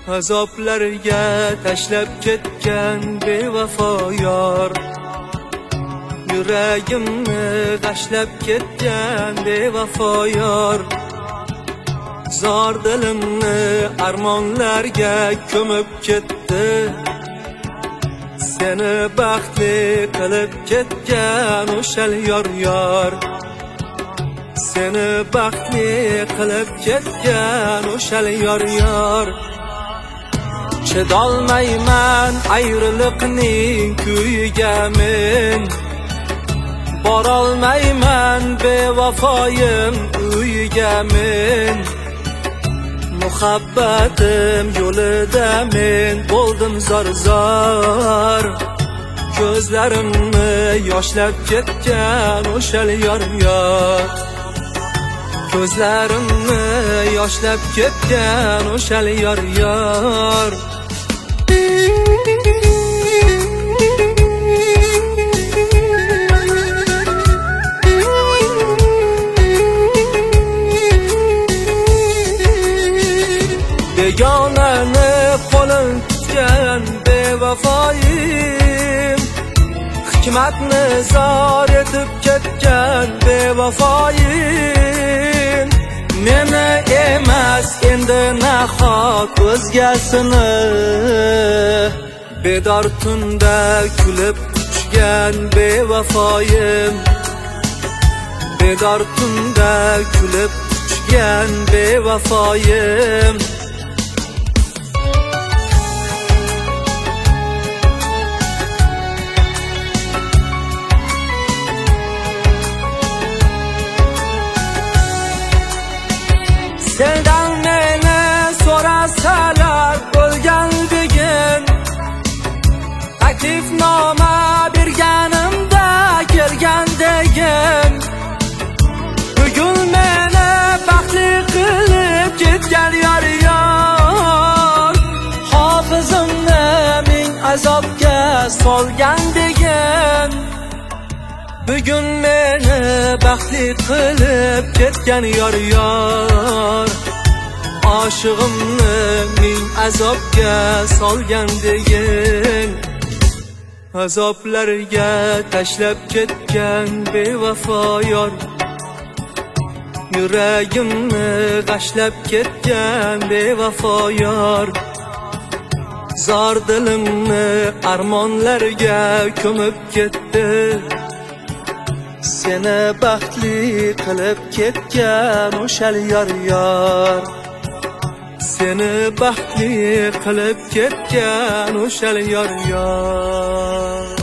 azoblarga tashlab ketgan bevafo yor, yuragimni g'ashlab ketgan bevafo yor, zor dilimni armonlarga ko'mib ketdi. Seni baxtli qilib ketgan o'shal yor, seni baxtli qilib ketgan o'shal yor. Chidolmayman ayriliqning kuyiga men, borolmayman bevafoyim uyiga men. Muhabbatim yo'lida men bo'ldim zor, ko'zlarimni yoshlab ketgan o'shal yor, ko'zlarimni yoshlab ketgan o'shal yor. Begonani qo'lin tutgan bevafoyim, hikmatni zor etib ketgan bevafoyim. Meni emas endi nahot o'zgasini, bedor tunda kulib quchgan bevafoyim, bedor tunda kulib quchgan bevafoyim. Sendan meni so'rasalar bo'lganligin, taklifnoma berganimda kelgandagin, bugun meni baxtli qilib ketgan yor, hofizimni ming azobga solgandagin, bugun meni baxtli qilib ketgan yor, oshig'imni ming azobga solgandagin, azoblarga tashlab ketgan bevafo yor, yuragimni g'ashlab ketgan bevafo yor, zor dilimni armonlarga ko'mib ketdi. Seni baxtli qilib ketgan o'shal yor, seni baxtli qilib ketgan o'shal yor.